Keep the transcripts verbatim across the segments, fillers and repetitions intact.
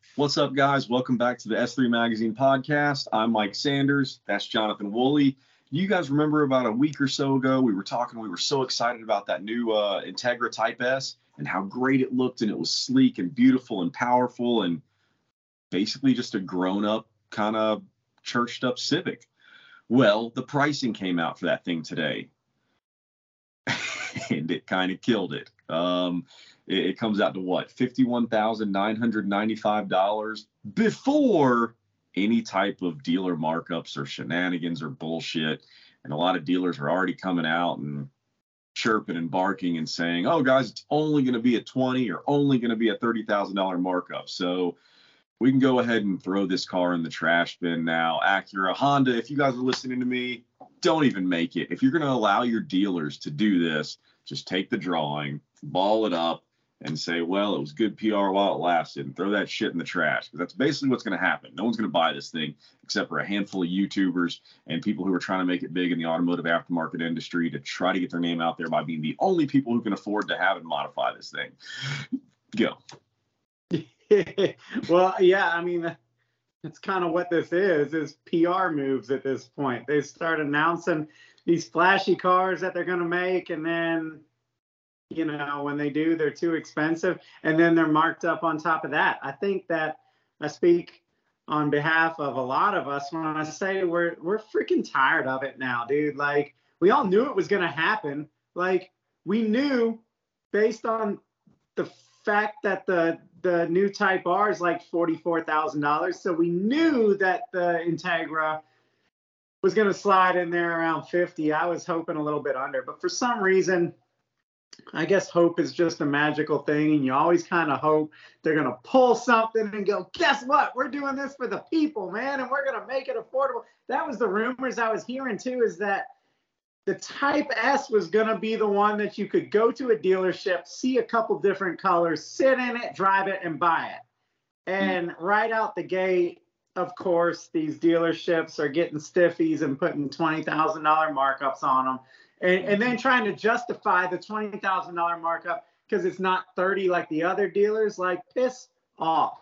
What's up, guys? Welcome back to the S three Magazine podcast. I'm Mike Sanders. That's Jonathan Woolley. You guys remember about a week or so ago, we were talking, we were so excited about that new uh, Integra Type S and how great it looked, and it was sleek and beautiful and powerful and basically just a grown-up, kind of churched-up Civic. Well, the pricing came out for that thing today, and it kind of killed it. Um, it. It comes out to what, fifty-one thousand nine hundred ninety-five dollars before any type of dealer markups or shenanigans or bullshit. And a lot of dealers are already coming out and chirping and barking and saying, oh, guys, it's only going to be a twenty or only going to be a thirty thousand dollars markup. So we can go ahead and throw this car in the trash bin now. Acura, Honda, if you guys are listening to me, don't even make it. If you're going to allow your dealers to do this, just take the drawing, ball it up, and say, well, it was good P R while it lasted, and throw that shit in the trash. Because that's basically what's going to happen. No one's going to buy this thing except for a handful of YouTubers and people who are trying to make it big in the automotive aftermarket industry to try to get their name out there by being the only people who can afford to have and modify this thing. Go. Well, yeah, I mean, it's kind of what this is, is P R moves at this point. They start announcing these flashy cars that they're going to make, and then, you know, when they do, they're too expensive, and then they're marked up on top of that. I think that I speak on behalf of a lot of us when I say we're we're freaking tired of it now, dude. Like, we all knew it was going to happen. Like, we knew based on the fact that the the new Type R is like forty-four thousand dollars. So we knew that the Integra was going to slide in there around fifty. I was hoping a little bit under, but for some reason, I guess hope is just a magical thing. And you always kind of hope they're going to pull something and go, guess what? We're doing this for the people, man. And we're going to make it affordable. That was the rumors I was hearing too, is that the Type S was going to be the one that you could go to a dealership, see a couple different colors, sit in it, drive it, and buy it. And right out the gate, of course, these dealerships are getting stiffies and putting twenty thousand dollars markups on them. And, and then trying to justify the twenty thousand dollars markup because it's not thirty like the other dealers. Like, piss off.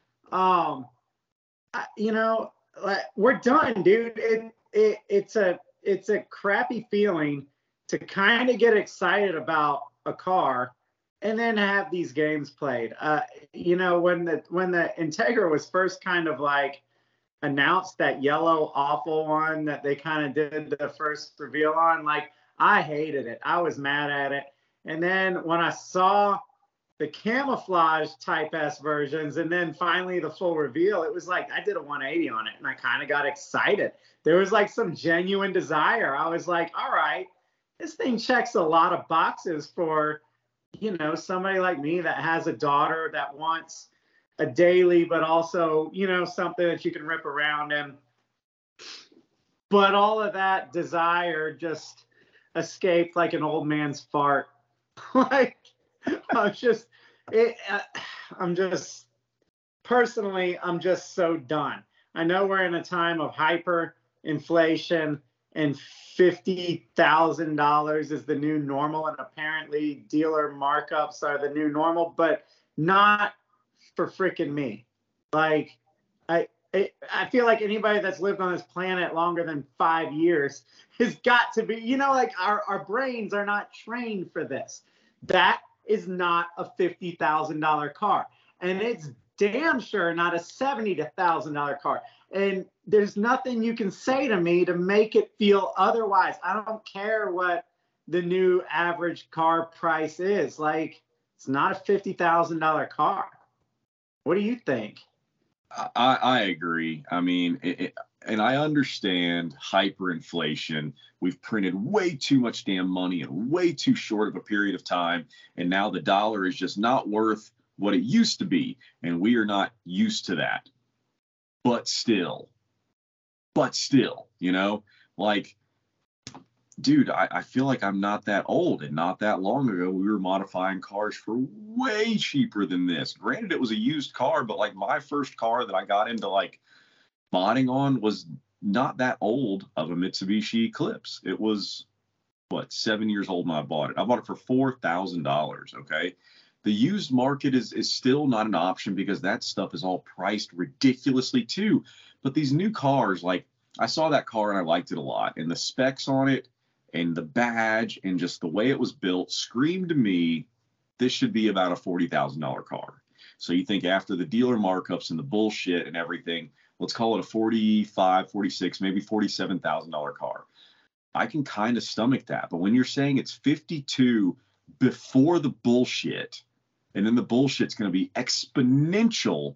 Um, I, you know, like, we're done, dude. It, it, it's a... It's a crappy feeling to kind of get excited about a car and then have these games played. Uh, you know, when the when the Integra was first kind of like announced, that yellow awful one that they kind of did the first reveal on, like, I hated it. I was mad at it. And then when I saw the camouflage Type S versions and then finally the full reveal, it was like I did a one eighty on it and I kind of got excited. There was like some genuine desire. I was like, all right, this thing checks a lot of boxes for, you know, somebody like me that has a daughter that wants a daily, but also, you know, something that you can rip around in. But all of that desire just escaped like an old man's fart. Like, I'm just, it, uh, I'm just, personally, I'm just so done. I know we're in a time of hyper inflation and fifty thousand dollars is the new normal, and apparently dealer markups are the new normal, but not for freaking me. Like, I, I, I feel like anybody that's lived on this planet longer than five years has got to be, you know, like our, our brains are not trained for this. That is not a fifty thousand dollars car. And it's damn sure not a seventy thousand dollars car. And there's nothing you can say to me to make it feel otherwise. I don't care what the new average car price is. Like, it's not a fifty thousand dollars car. What do you think? I, I agree. I mean, it, it, and I understand hyperinflation. We've printed way too much damn money in way too short of a period of time. And now the dollar is just not worth what it used to be. And we are not used to that. But still, but still, you know, like, dude, I, I feel like I'm not that old, and not that long ago, we were modifying cars for way cheaper than this. Granted, it was a used car, but like my first car that I got into like modding on was not that old of a Mitsubishi Eclipse. It was, what, seven years old when I bought it. I bought it for four thousand dollars, okay? The used market is is still not an option because that stuff is all priced ridiculously too. But these new cars, like I saw that car and I liked it a lot, and the specs on it and the badge and just the way it was built screamed to me, this should be about a forty thousand dollars car. So you think after the dealer markups and the bullshit and everything, let's call it a forty-five, forty-six, maybe forty-seven thousand dollars car. I can kind of stomach that. But when you're saying it's fifty-two before the bullshit, and then the bullshit's going to be exponential,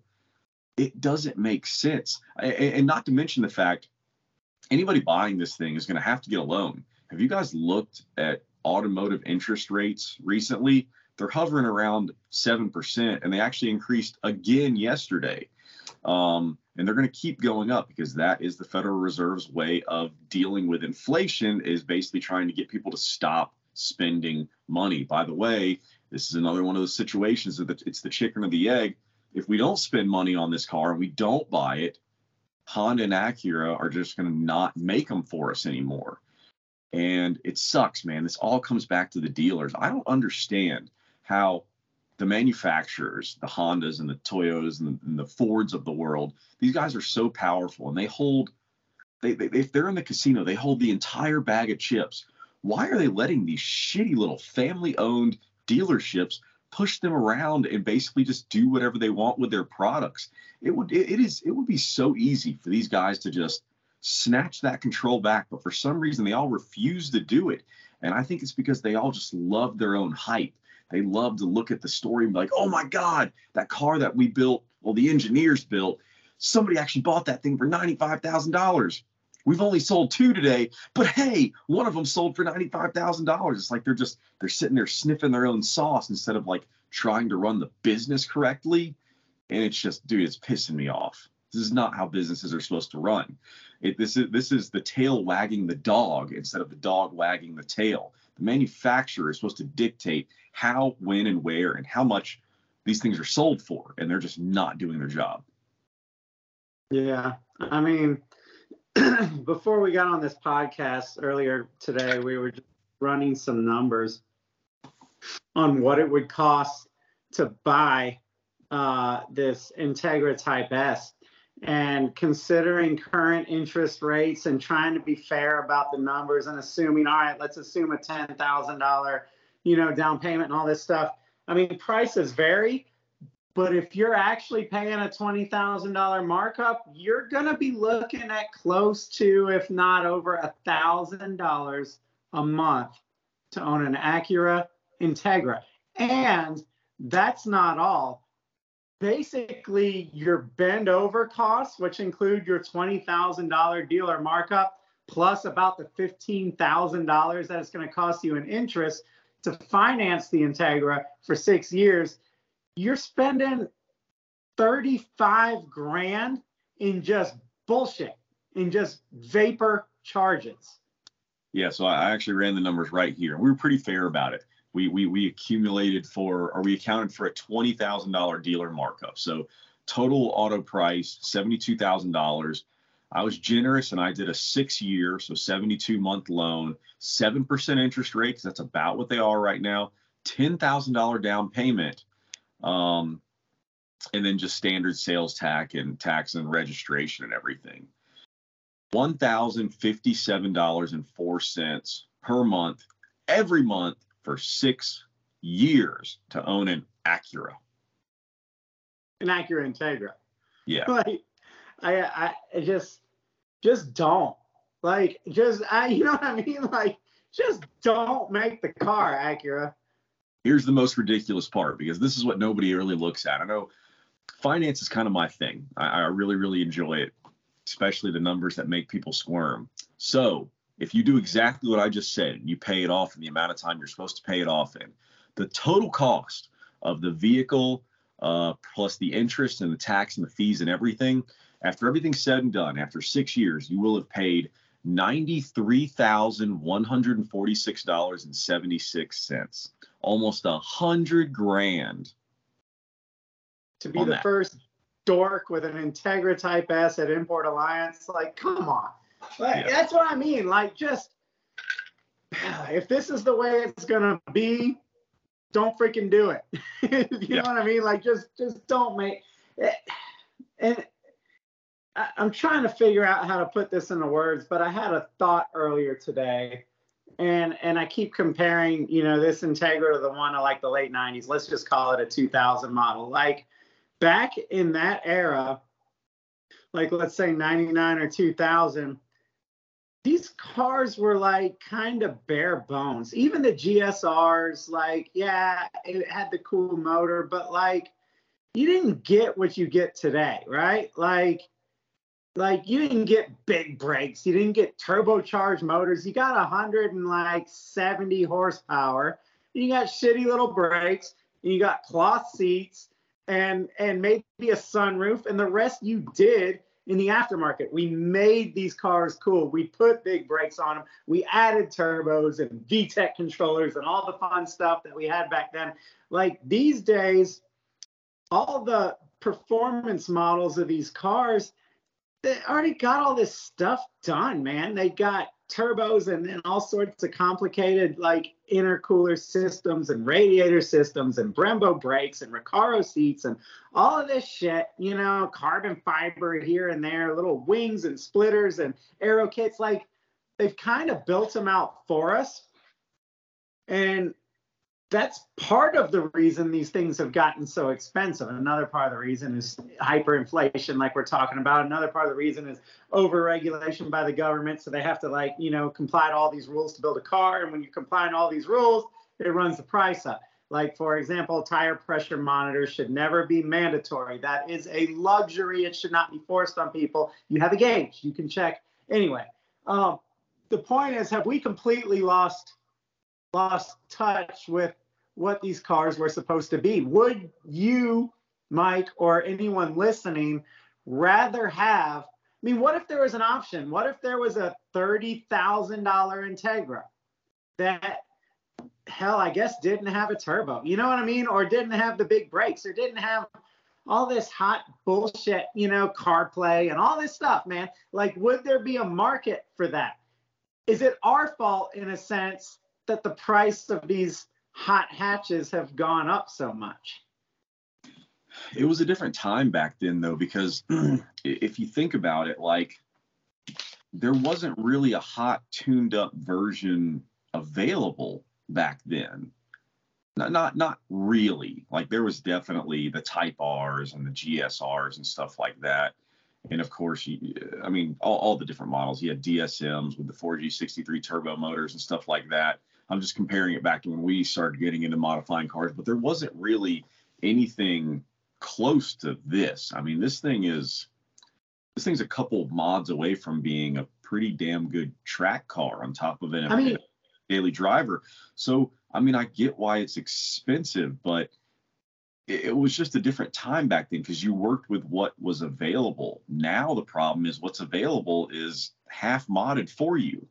it doesn't make sense. And not to mention the fact, anybody buying this thing is going to have to get a loan. Have you guys looked at automotive interest rates recently? They're hovering around seven percent, and they actually increased again yesterday. Um, and they're going to keep going up because that is the Federal Reserve's way of dealing with inflation, is basically trying to get people to stop spending money. By the way, this is another one of those situations that it's the chicken or the egg. If we don't spend money on this car and we don't buy it, Honda and Acura are just going to not make them for us anymore. And it sucks, man. This all comes back to the dealers. I don't understand how the manufacturers, the Hondas and the Toyotas and the, and the Fords of the world, these guys are so powerful, and they hold, they, they if they're in the casino, they hold the entire bag of chips. Why are they letting these shitty little family-owned dealerships push them around and basically just do whatever they want with their products? It would it, it is it would be so easy for these guys to just snatch that control back, but for some reason they all refuse to do it. And I think it's because they all just love their own hype. They love to look at the story and be like, oh my God, that car that we built, well, the engineers built, somebody actually bought that thing for ninety-five thousand dollars. We've only sold two today, but hey, one of them sold for ninety-five thousand dollars. It's like they're just, they're sitting there sniffing their own sauce instead of like trying to run the business correctly. And it's just, dude, it's pissing me off. This is not how businesses are supposed to run. It, this is this is the tail wagging the dog instead of the dog wagging the tail. The manufacturer is supposed to dictate how, when, and where, and how much these things are sold for, and they're just not doing their job. Yeah, I mean, before we got on this podcast earlier today, we were just running some numbers on what it would cost to buy uh, this Integra Type S. And considering current interest rates and trying to be fair about the numbers and assuming, all right, let's assume a ten thousand dollars, you know, down payment and all this stuff. I mean, prices vary, but if you're actually paying a twenty thousand dollars markup, you're going to be looking at close to, if not over a thousand dollars a month to own an Acura Integra. And that's not all. Basically, your bend over costs, which include your twenty thousand dollars dealer markup, plus about the fifteen thousand dollars that it's going to cost you in interest to finance the Integra for six years, you're spending thirty-five grand in just bullshit, in just vapor charges. Yeah, so I actually ran the numbers right here. We were pretty fair about it. We we we accumulated for, or we accounted for a twenty thousand dollars dealer markup. So total auto price, seventy-two thousand dollars. I was generous and I did a six year, so seventy-two month loan, seven percent interest rate, because that's about what they are right now, ten thousand dollars down payment, um, and then just standard sales tax and tax and registration and everything. one thousand fifty-seven dollars and four cents per month, every month, for six years to own an Acura. An Acura Integra. Yeah. Like, I, I just, just don't. Like, just, I, you know what I mean? Like, just don't make the car, Acura. Here's the most ridiculous part, because this is what nobody really looks at. I know finance is kind of my thing. I, I really, really enjoy it, especially the numbers that make people squirm. So if you do exactly what I just said, you pay it off in the amount of time you're supposed to pay it off in, the total cost of the vehicle, uh, plus the interest and the tax and the fees and everything, after everything's said and done, after six years, you will have paid ninety-three thousand one hundred forty-six dollars and seventy-six cents, almost a hundred grand. To be the that. first dork with an Integra Type S at Import Alliance, like, come on. Like, yeah. That's what I mean. Like, just, if this is the way it's going to be, don't freaking do it. you Yeah. know what I mean? Like, just just don't make it. And I, I'm trying to figure out how to put this into words, but I had a thought earlier today, and and I keep comparing, you know, this Integra to the one of like the late nineties. Let's just call it a two thousand model. Like back in that era, like let's say ninety-nine or two thousand, these cars were like kind of bare bones. Even the G S Rs, like, yeah, it had the cool motor, but like you didn't get what you get today, right? Like, like you didn't get big brakes, you didn't get turbocharged motors. You got one hundred seventy horsepower, and you got shitty little brakes, and you got cloth seats, and and maybe a sunroof, and the rest you did in the aftermarket. We made these cars cool. We put big brakes on them. We added turbos and V TEC controllers and all the fun stuff that we had back then. Like these days, all the performance models of these cars, they already got all this stuff done, man. They got turbos and then all sorts of complicated like intercooler systems and radiator systems and Brembo brakes and Recaro seats and all of this shit, you know, carbon fiber here and there, little wings and splitters and aero kits. Like they've kind of built them out for us. And that's part of the reason these things have gotten so expensive. Another part of the reason is hyperinflation, like we're talking about. Another part of the reason is overregulation by the government. So they have to, like, you know, comply to all these rules to build a car. And when you comply to all these rules, it runs the price up. Like, for example, tire pressure monitors should never be mandatory. That is a luxury. It should not be forced on people. You have a gauge. You can check. Anyway, um, the point is, have we completely lost lost touch with what these cars were supposed to be? Would you, Mike, or anyone listening rather have, I mean, what if there was an option? What if there was a thirty thousand dollars Integra that, hell, I guess didn't have a turbo, you know what I mean? Or didn't have the big brakes, or didn't have all this hot bullshit, you know, CarPlay and all this stuff, man. Like, would there be a market for that? Is it our fault, in a sense, that the price of these hot hatches have gone up so much? It was a different time back then, though, because if you think about it, like, there wasn't really a hot tuned up version available back then. Not, not, not really. Like, there was definitely the Type R's and the G S R's and stuff like that. And of course, you, I mean, all, all the different models. You had D S Ms with the four G sixty-three turbo motors and stuff like that. I'm just comparing it back to when we started getting into modifying cars, but there wasn't really anything close to this. I mean, this thing is, this thing's a couple of mods away from being a pretty damn good track car on top of it. I mean, daily driver. So, I mean, I get why it's expensive, but it, it was just a different time back then because you worked with what was available. Now the problem is what's available is half modded for you.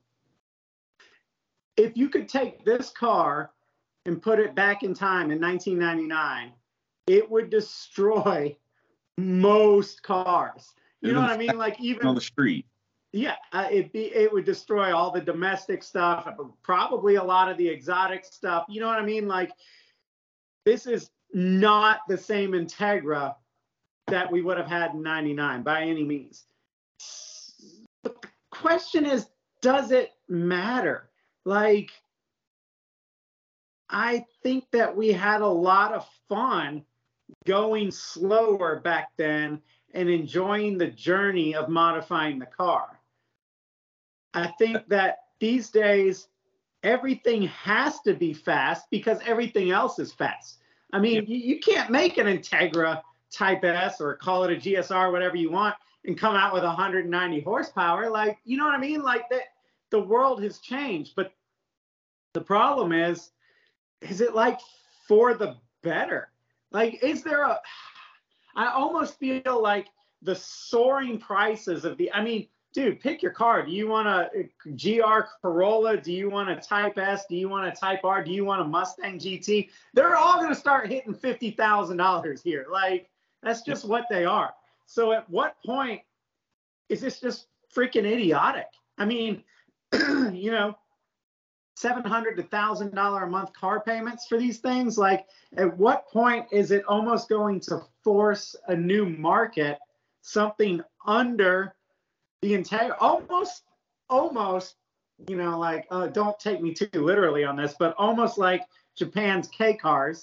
If you could take this car and put it back in time in nineteen ninety-nine, it would destroy most cars. You know what I mean? Like, even on the street. Yeah, uh, it be it would destroy all the domestic stuff, probably a lot of the exotic stuff. You know what I mean? Like, this is not the same Integra that we would have had in ninety-nine by any means. But the question is, does it matter? Like, I think that we had a lot of fun going slower back then and enjoying the journey of modifying the car. I think that these days, everything has to be fast because everything else is fast. I mean, you, you can't make an Integra Type S or call it a G S R, whatever you want, and come out with one hundred ninety horsepower. Like, you know what I mean? Like, that, the world has changed. But the problem is, is it like for the better? Like, is there a, I almost feel like the soaring prices of the, I mean, dude, pick your car. Do you want a G R Corolla? Do you want a Type S? Do you want a Type R? Do you want a Mustang G T? They're all going to start hitting fifty thousand dollars here. Like, that's just what they are. So at what point is this just freaking idiotic? I mean, you know, seven hundred to one thousand dollars a month car payments for these things. Like, at what point is it almost going to force a new market, something under the entire, almost, almost, you know, like, uh, don't take me too literally on this, but almost like Japan's K cars.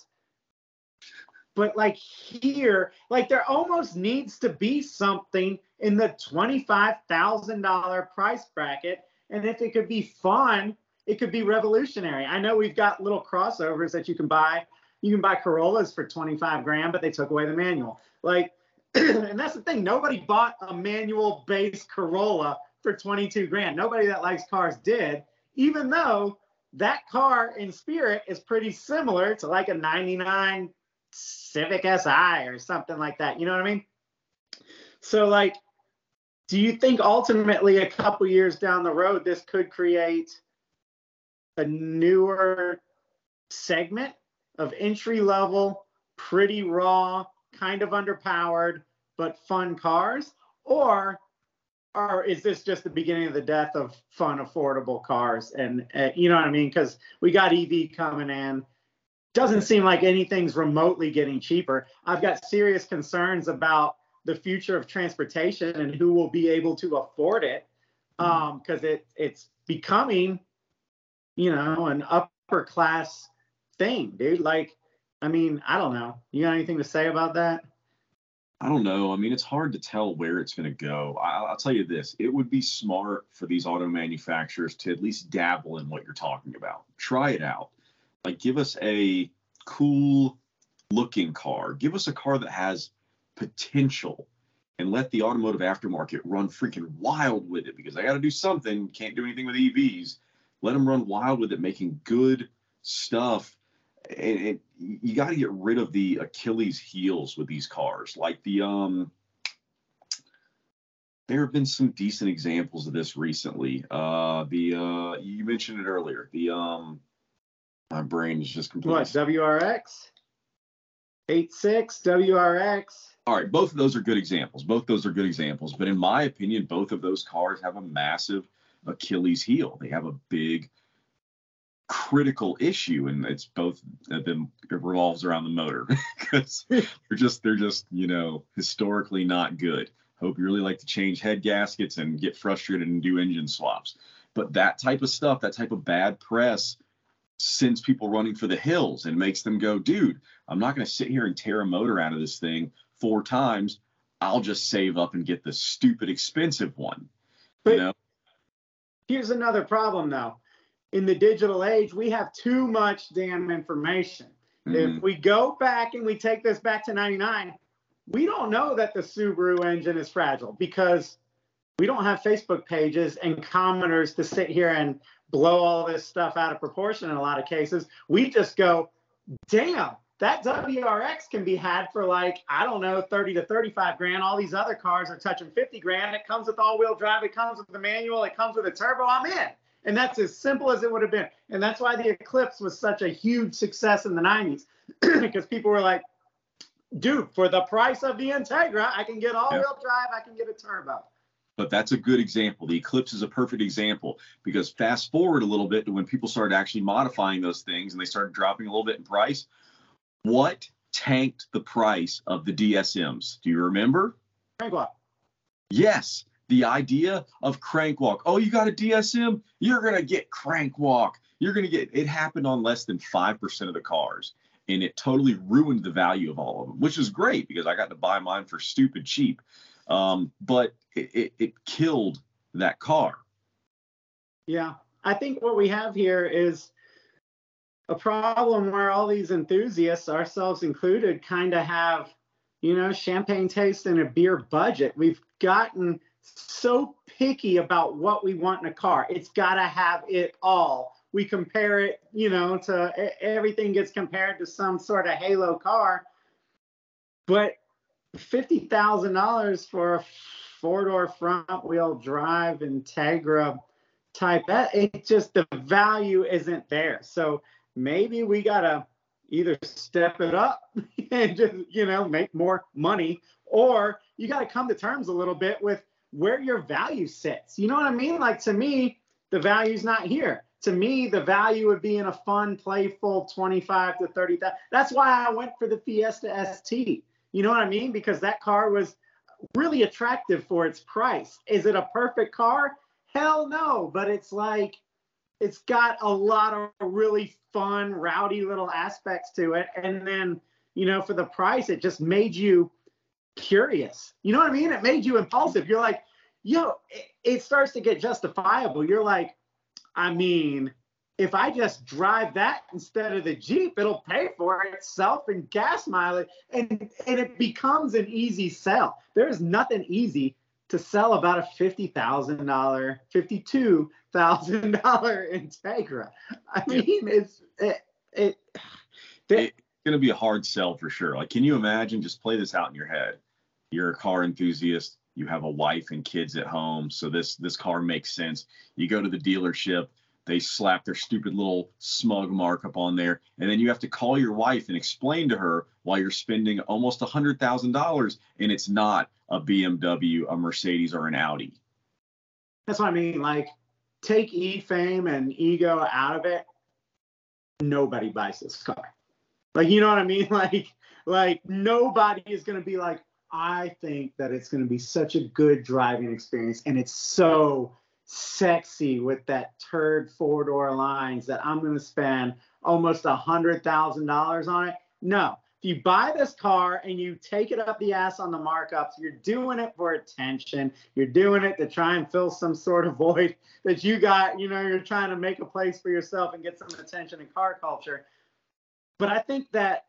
But like here, like there almost needs to be something in the twenty-five thousand dollars price bracket. And if it could be fun, it could be revolutionary. I know we've got little crossovers that you can buy. You can buy Corollas for twenty-five grand, but they took away the manual. Like, and that's the thing. Nobody bought a manual based Corolla for twenty-two grand. Nobody that likes cars did, even though that car in spirit is pretty similar to like a ninety-nine Civic S I or something like that. You know what I mean? So like, do you think ultimately a couple years down the road, this could create a newer segment of entry level, pretty raw, kind of underpowered, but fun cars? Or, or is this just the beginning of the death of fun, affordable cars? And uh, you know what I mean? Because we got E V coming in. Doesn't seem like anything's remotely getting cheaper. I've got serious concerns about the future of transportation and who will be able to afford it, um, because it it's becoming, you know, an upper class thing, dude. Like, I mean, I don't know. You got anything to say about that? I don't know. I mean, it's hard to tell where it's going to go. I, I'll tell you this. It would be smart for these auto manufacturers to at least dabble in what you're talking about. Try it out. Like, give us a cool looking car. Give us a car that has potential, and let the automotive aftermarket run freaking wild with it, because I got to do something. Can't do anything with E Vs. Let them run wild with it, making good stuff. And it, you got to get rid of the Achilles heels with these cars. Like the, um, there have been some decent examples of this recently. Uh, the, uh, you mentioned it earlier. The, um, my brain is just completely. What, W R X? eighty-six, W R X. All right, both of those are good examples. Both those are good examples. But in my opinion, both of those cars have a massive Achilles heel. They have a big critical issue, and it's both of them. It revolves around the motor, because they're just they're just you know historically not good. Hope you really like to change head gaskets and get frustrated and do engine swaps. But that type of stuff, that type of bad press, sends people running for the hills and makes them go, dude, I'm not going to sit here and tear a motor out of this thing four times. I'll just save up and get the stupid expensive one. But you know? Here's another problem, though. In the digital age, we have too much damn information. Mm-hmm. If we go back and we take this back to ninety-nine, we don't know that the Subaru engine is fragile, because we don't have Facebook pages and commenters to sit here and blow all this stuff out of proportion in a lot of cases. We just go, damn, that W R X can be had for like, I don't know, thirty to thirty-five grand. All these other cars are touching fifty grand. It comes with all-wheel drive. It comes with the manual. It comes with a turbo. I'm in. And that's as simple as it would have been. And that's why the Eclipse was such a huge success in the nineties, because people were like, dude, for the price of the Integra, I can get all-wheel yeah. drive. I can get a turbo. But that's a good example. The Eclipse is a perfect example, because fast forward a little bit to when people started actually modifying those things and they started dropping a little bit in price. What tanked the price of the D S Ms? Do you remember? Crankwalk. Yes. The idea of crankwalk. Oh, you got a D S M? You're going to get crankwalk. You're going to get, it happened on less than five percent of the cars. And it totally ruined the value of all of them, which is great, because I got to buy mine for stupid cheap. Um, but it, it, it killed that car. Yeah. I think what we have here is a problem where all these enthusiasts, ourselves included, kind of have, you know, champagne taste and a beer budget. We've gotten so picky about what we want in a car. It's got to have it all. We compare it, you know, to everything gets compared to some sort of halo car. But fifty thousand dollars for a four-door front-wheel drive Integra type, it just, the value isn't there. So maybe we got to either step it up and just, you know, make more money, or you got to come to terms a little bit with where your value sits. You know what I mean? Like, to me, the value's not here. to me, the value would be in a fun, playful twenty-five to thirty thousand. That's why I went for the Fiesta S T. You know what I mean? Because that car was really attractive for its price. Is it a perfect car? Hell no. But it's like, it's got a lot of really fun, rowdy little aspects to it. And then, you know, for the price, it just made you curious. You know what I mean? It made you impulsive. You're like, yo, it, it starts to get justifiable. You're like, I mean, if I just drive that instead of the Jeep, it'll pay for itself in gas mileage. And, and it becomes an easy sell. There's nothing easy to sell about a fifty thousand dollars, fifty-two thousand dollars Integra. I mean, it's it, it, it it's going to be a hard sell for sure. Like, can you imagine? Just play this out in your head. You're a car enthusiast. You have a wife and kids at home, so this this car makes sense. You go to the dealership. They slap their stupid little smug markup on there, and then you have to call your wife and explain to her why you're spending almost one hundred thousand dollars, and it's not a B M W, a Mercedes, or an Audi. That's what I mean. Like, take E-Fame and ego out of it. Nobody buys this car. Like, you know what I mean? Like, like nobody is going to be like, I think that it's going to be such a good driving experience, and it's so sexy with that turd four-door lines that I'm going to spend almost one hundred thousand dollars on it. No. If you buy this car and you take it up the ass on the markups, you're doing it for attention. You're doing it to try and fill some sort of void that you got. You know, you're trying to make a place for yourself and get some attention in car culture. But I think that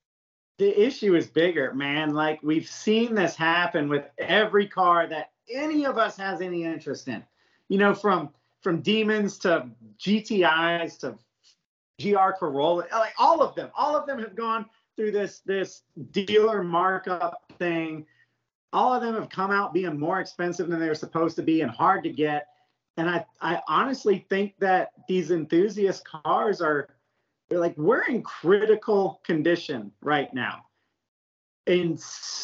the issue is bigger, man. Like, we've seen this happen with every car that any of us has any interest in. You know, from from Demons to G T Is to G R Corolla, like all of them, all of them have gone through this this dealer markup thing. All of them have come out being more expensive than they were supposed to be and hard to get. And I, I honestly think that these enthusiast cars are, they're like, we're in critical condition right now. And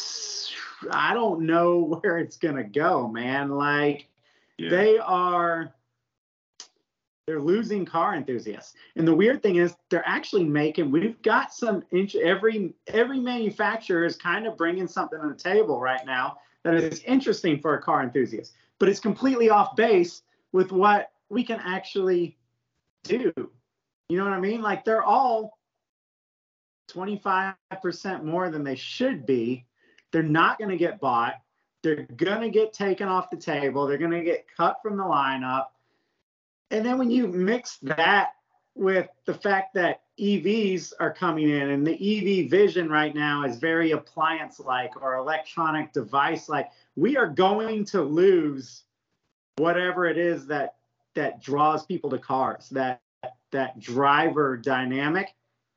I don't know where it's going to go, man. Like, yeah. they are, they're losing car enthusiasts. And the weird thing is they're actually making, we've got some inch, every, every manufacturer is kind of bringing something on the table right now that is interesting for a car enthusiast, but it's completely off base with what we can actually do. You know what I mean? Like, they're all twenty-five percent more than they should be. They're not going to get bought. They're going to get taken off the table. They're going to get cut from the lineup. And then when you mix that with the fact that E Vs are coming in, and the E V vision right now is very appliance-like or electronic device-like, we are going to lose whatever it is that that draws people to cars, that that driver dynamic.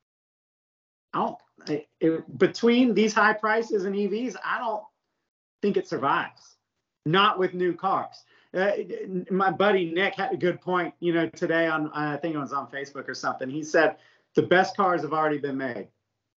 I don't, it, it, between these high prices and E Vs, I don't think it survives. Not with new cars. Uh, my buddy Nick had a good point, you know, today on, I think it was on Facebook or something. He said the best cars have already been made.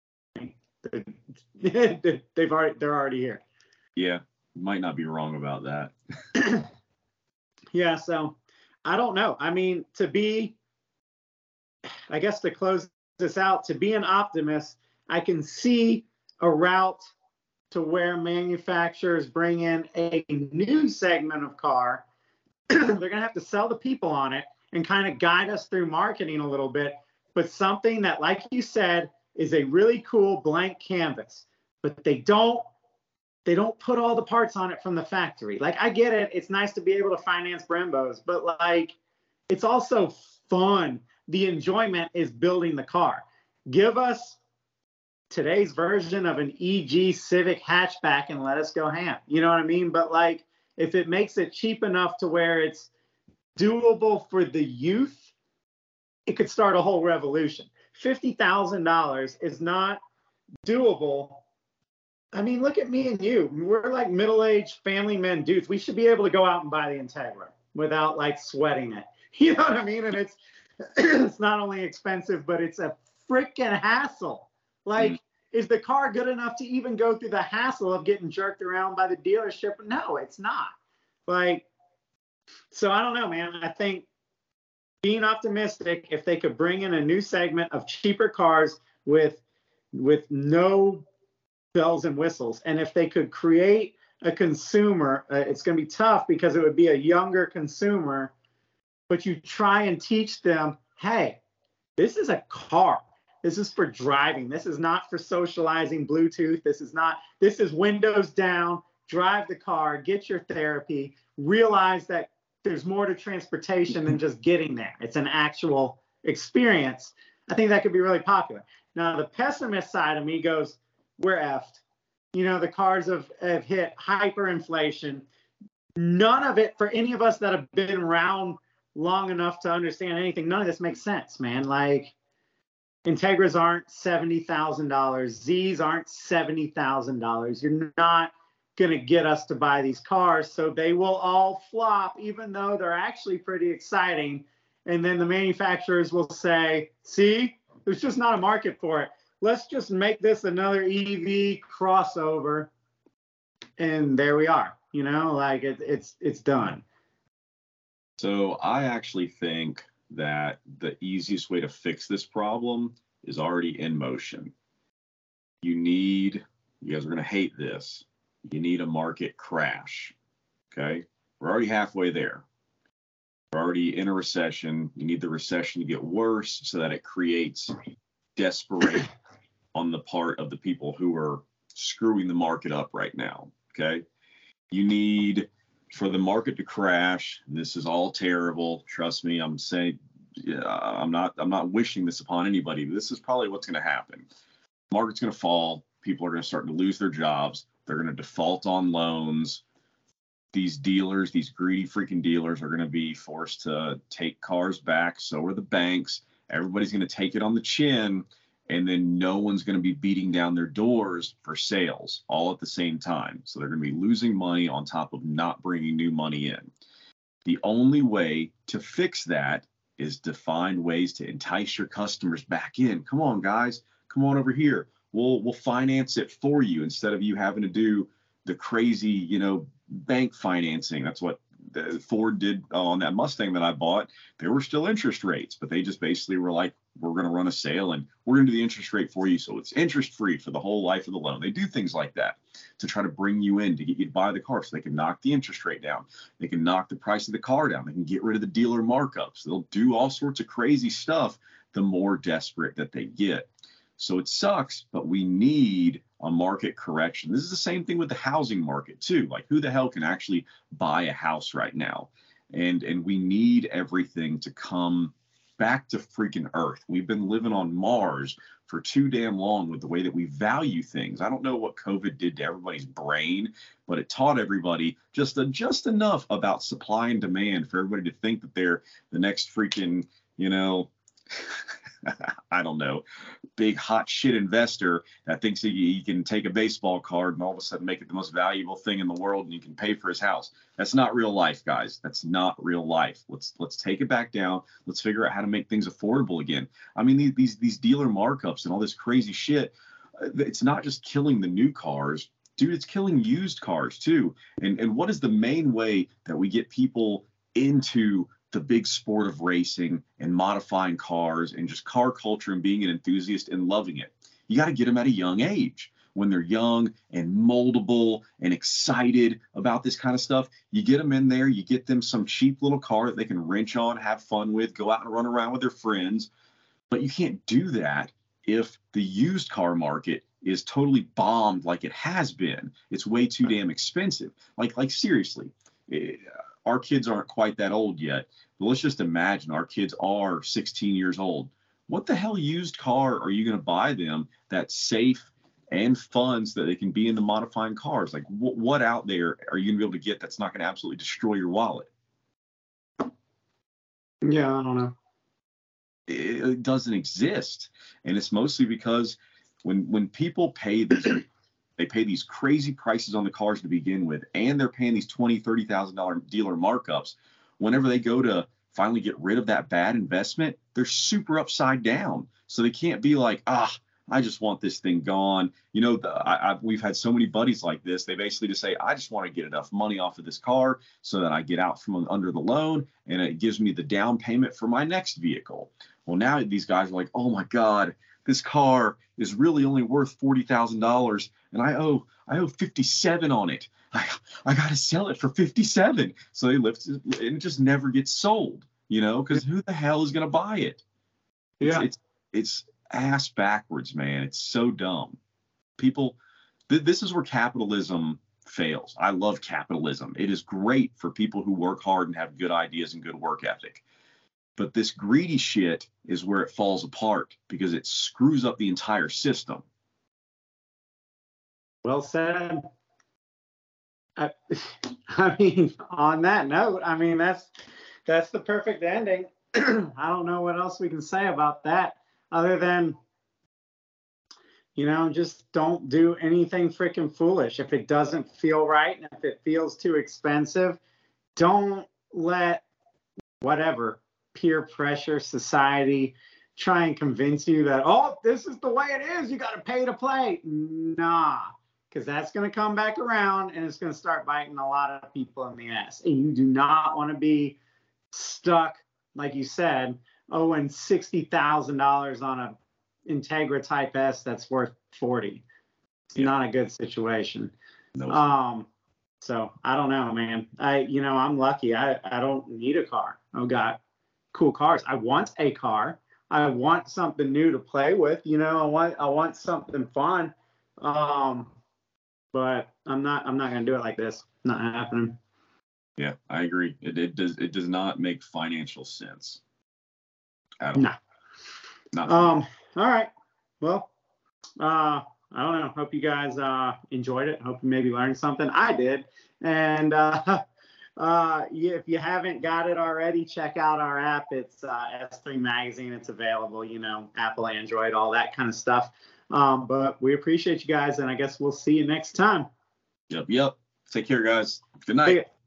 They've already, they're already here. Yeah, might not be wrong about that. Yeah, so I don't know. I mean, to be, I guess to close this out, to be an optimist, I can see a route to where manufacturers bring in a new segment of car. They're going to have to sell the people on it and kind of guide us through marketing a little bit, but something that, like you said, is a really cool blank canvas, but they don't, they don't put all the parts on it from the factory. Like, I get it. It's nice to be able to finance Brembos, but like, it's also fun. The enjoyment is building the car. Give us today's version of an E G Civic hatchback and let us go ham. You know what I mean? But like, if it makes it cheap enough to where it's doable for the youth, it could start a whole revolution. fifty thousand dollars is not doable. I mean, look at me and you. We're like middle-aged family men dudes. We should be able to go out and buy the Integra without like sweating it. You know what I mean? And it's it's not only expensive, but it's a freaking hassle. Like, mm. is the car good enough to even go through the hassle of getting jerked around by the dealership? No, it's not. Like, so I don't know, man. I think being optimistic, if they could bring in a new segment of cheaper cars with with no bells and whistles, and if they could create a consumer, uh, it's going to be tough because it would be a younger consumer, but you try and teach them, hey, this is a car. This is for driving. This is not for socializing Bluetooth. This is not, this is windows down, drive the car, get your therapy, realize that there's more to transportation than just getting there. It's an actual experience. I think that could be really popular. Now, the pessimist side of me goes, we're effed. You know, the cars have, have hit hyperinflation. None of it, for any of us that have been around long enough to understand anything, none of this makes sense, man. Like, Integras aren't seventy thousand dollars. Z's aren't seventy thousand dollars. You're not going to get us to buy these cars. So they will all flop, even though they're actually pretty exciting. And then the manufacturers will say, see, there's just not a market for it. Let's just make this another E V crossover. And there we are. You know, like it, it's it's done. So I actually think that the easiest way to fix this problem is already in motion. You need, you guys are going to hate this, you need a market crash. Okay? We're already halfway there. We're already in a recession. You need the recession to get worse so that it creates desperation on the part of the people who are screwing the market up right now. Okay? You need for the market to crash. This is all terrible. Trust me, I'm saying, yeah, I'm not, I'm not wishing this upon anybody. But this is probably what's going to happen. Market's going to fall. People are going to start to lose their jobs. They're going to default on loans. These dealers, these greedy freaking dealers, are going to be forced to take cars back. So are the banks. Everybody's going to take it on the chin, and then no one's going to be beating down their doors for sales all at the same time. So they're going to be losing money on top of not bringing new money in. The only way to fix that is to find ways to entice your customers back in. Come on, guys, come on over here. We'll we'll finance it for you instead of you having to do the crazy, you know, bank financing. That's what the Ford did on that Mustang that I bought. There were still interest rates, but they just basically were like, we're going to run a sale and we're going to do the interest rate for you. So it's interest free for the whole life of the loan. They do things like that to try to bring you in, to get you to buy the car so they can knock the interest rate down. They can knock the price of the car down. They can get rid of the dealer markups. They'll do all sorts of crazy stuff the more desperate that they get. So it sucks, but we need a market correction. This is the same thing with the housing market too. Like, who the hell can actually buy a house right now? And and we need everything to come back to freaking Earth. We've been living on Mars for too damn long with the way that we value things. I don't know what COVID did to everybody's brain, but it taught everybody just a, just enough about supply and demand for everybody to think that they're the next freaking, you know, I don't know, big hot shit investor that thinks he, he can take a baseball card and all of a sudden make it the most valuable thing in the world and you can pay for his house. That's not real life, guys. That's not real life. Let's let's take it back down. Let's figure out how to make things affordable again. I mean, these these, these dealer markups and all this crazy shit, it's not just killing the new cars. Dude, it's killing used cars too. And and what is the main way that we get people into the big sport of racing and modifying cars and just car culture and being an enthusiast and loving it? You got to get them at a young age. When they're young and moldable and excited about this kind of stuff, you get them in there, you get them some cheap little car that they can wrench on, have fun with, go out and run around with their friends. But you can't do that if the used car market is totally bombed like it has been. It's way too damn expensive. Like, like seriously, it, our kids aren't quite that old yet, but let's just imagine our kids are sixteen years old. What the hell used car are you going to buy them that's safe and fun so that they can be in the modifying cars? Like, wh- what out there are you going to be able to get that's not going to absolutely destroy your wallet? Yeah, I don't know. It, it doesn't exist. And it's mostly because when when people pay these they pay these crazy prices on the cars to begin with, and they're paying these twenty thousand dollars, thirty thousand dollars dealer markups. Whenever they go to finally get rid of that bad investment, they're super upside down. So they can't be like, ah, I just want this thing gone. You know, the, I, I, we've had so many buddies like this. They basically just say, I just want to get enough money off of this car so that I get out from under the loan and it gives me the down payment for my next vehicle. Well, now these guys are like, oh my God, this car is really only worth forty thousand dollars and I owe I owe fifty-seven on it. I, I got to sell it for fifty-seven. So they lift it and it just never gets sold, you know, because who the hell is going to buy it? It's, Yeah. it's, it's ass backwards, man. It's so dumb. People, th- this is where capitalism fails. I love capitalism. It is great for people who work hard and have good ideas and good work ethic. But this greedy shit is where it falls apart because it screws up the entire system. Well said. I, I mean, on that note, I mean, that's that's the perfect ending. I don't know what else we can say about that other than, you know, just don't do anything freaking foolish. If it doesn't feel right and if it feels too expensive, don't let whatever peer pressure, society try and convince you that, oh, this is the way it is. You got to pay to play. Nah, because that's going to come back around and it's going to start biting a lot of people in the ass. And you do not want to be stuck, like you said, owing sixty thousand dollars on a Integra Type S that's worth forty. It's Yeah. not a good situation. No. Um, so I don't know, man. I, you know, I'm lucky. I, I don't need a car. I've got cool cars. I want a car. I want something new to play with. You know, I want I want something fun. Um, but I'm not I'm not gonna do it like this. Not happening. Yeah, I agree. It, it does it does not make financial sense at all. No. Not Um. All right. Well, uh, I don't know. Hope you guys uh enjoyed it. Hope you maybe learned something. I did. And uh, uh, yeah, if you haven't got it already, check out our app. It's uh, S three Magazine. It's available. You know, Apple, Android, all that kind of stuff. Um, but we appreciate you guys, and I guess we'll see you next time. Yep, yep. Take care, guys. Good night. See ya.